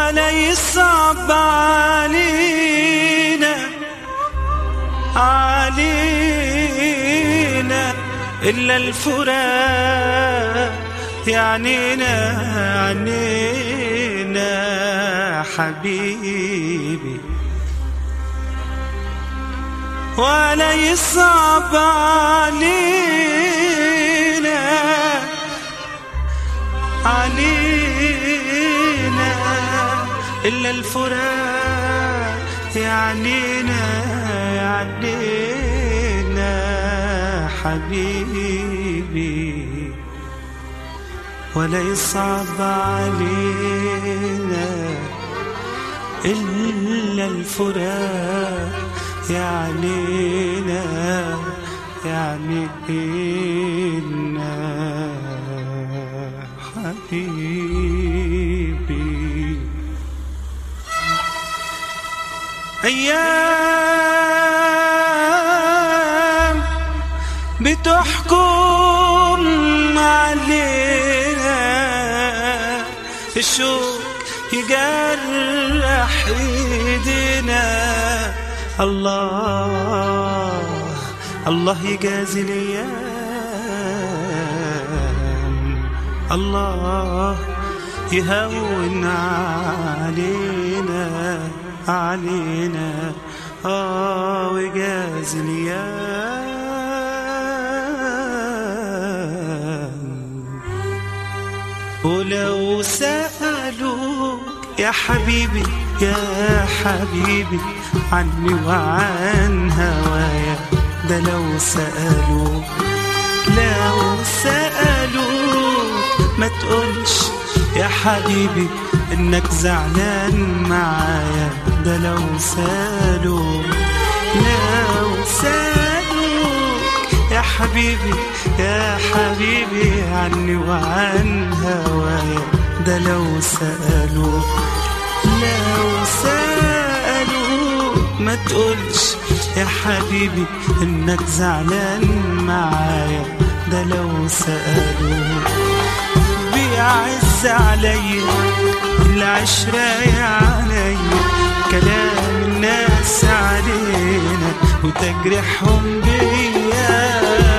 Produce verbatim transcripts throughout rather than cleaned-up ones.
ولا يصعب علينا علينا إلا الفراق يعنينا عنينا حبيبي. ولا يصعب علينا علينا إلا الفراق يعنينا يعنينا حبيبي. ولا يصعب علينا إلا الفراق يعنينا يعنينا حبيبي. أيام بتحكم علينا الشوق يجرح ايدينا. الله الله يجازي الايام، الله يهون علينا علينا اه ويجازي الايام. ولو سألوك يا حبيبي يا حبيبي عني وعن هوايا، ده لو سألوك لو سألوك ما تقولش يا حبيبي انك زعلان معايا، ده لو سألوك لو سألوك يا حبيبي يا حبيبي عني وعن هوايا، ده لو سألوك لو سألوك ما تقولش يا حبيبي انك زعلان معايا، ده لو سألوك. بيعز عليا العشرة يا عليا كلام الناس علينا وتجرحهم بيا.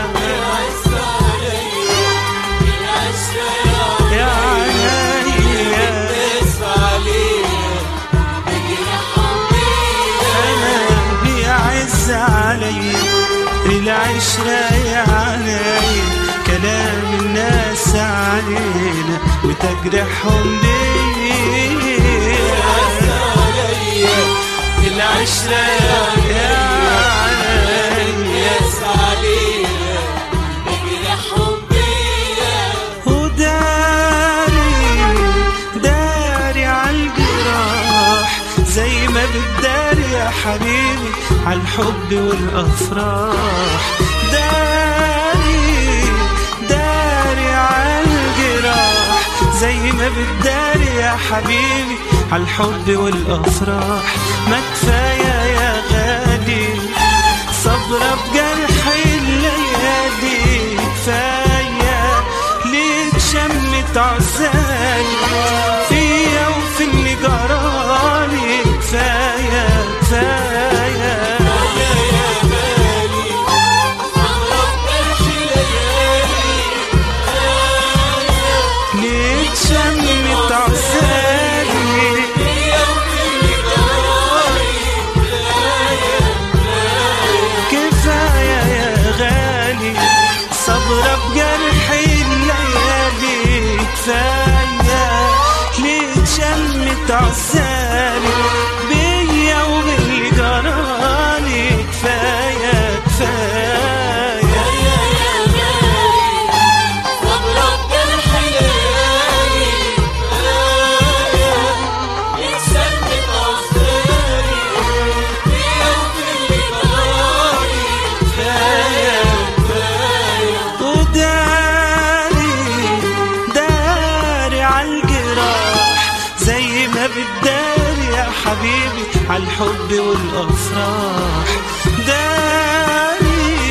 العشرة يا علي كلام الناس علينا وتجرحهم بيا. العشرة يا علي الناس علينا وتجرحهم بيا. وداري داري عالجراح زي ما بتداري يا حبيبي عالحب والأفراح. داري داري عالجراح زي ما بتداري يا حبيبي عالحب والأفراح. ما كفاية يا غالي صبرة بجرح الليالي، كفاية ليك شمت عزالي فيا وفي اللي جرالي. كفاية كفاية ليك شمت عزالي كفاية يا غالي صبرة بجرح الليالي. كفاية ليك شمت عزالي بيا وباللي جرالي. كفاية كفاية بتداري يا حبيبي عالحب والأفراح. داري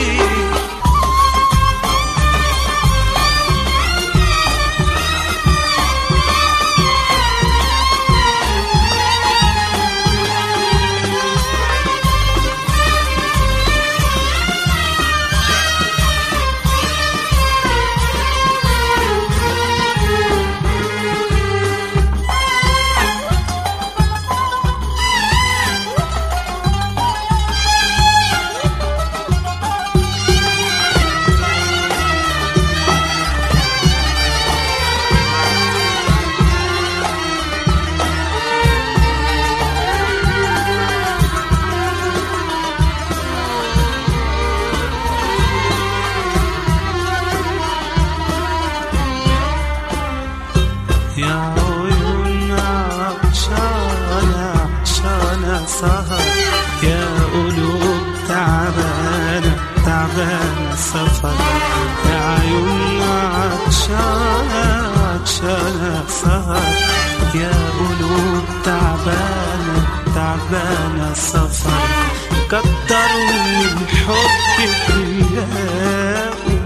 سهر يا قلوب تعبانة تعبانة سفر يا عيون عطشانة عطشانة سهر يا قلوب تعبانة تعبانة سفر كتروا من حبك تلاقوا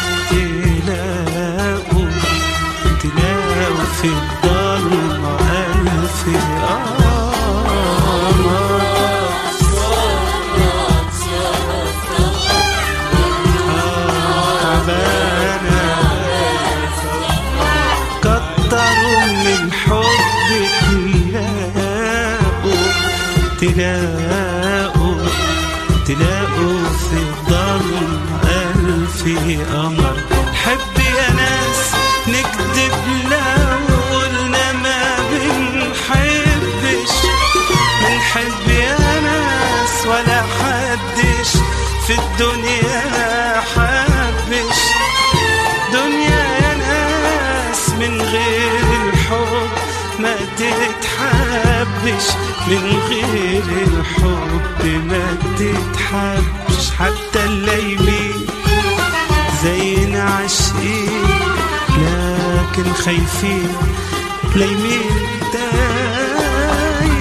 تلاقوا تلاقوا في الضلمة ألف تلاقوا تلاقوا في الضلمة ألف قمر حب يا ناس نكذب لو قلنا ما بنحبش بنحب يا ناس ولا حدش في الدنيا حبش دنيا يا ناس من غير الحب ما تتحبش من غير الحب ما تتحبش حتى الليمين زينا عاشقين لكن خايفين ليمين تايهين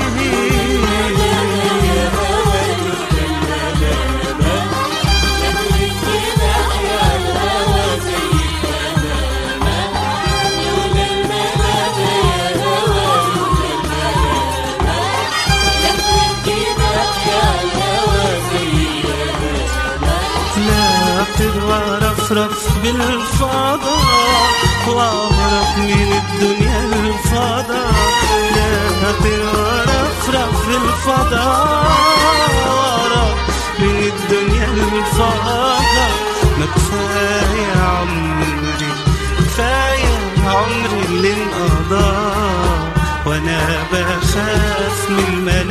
وارفرف بالفضاء واغرق من الدنيا الفضاء لا اطير وارفرف بالفضاء واغرق من الدنيا الفضاء ما كفاية عمري كفاية عمري اللي انقضى وانا بخاف من الملك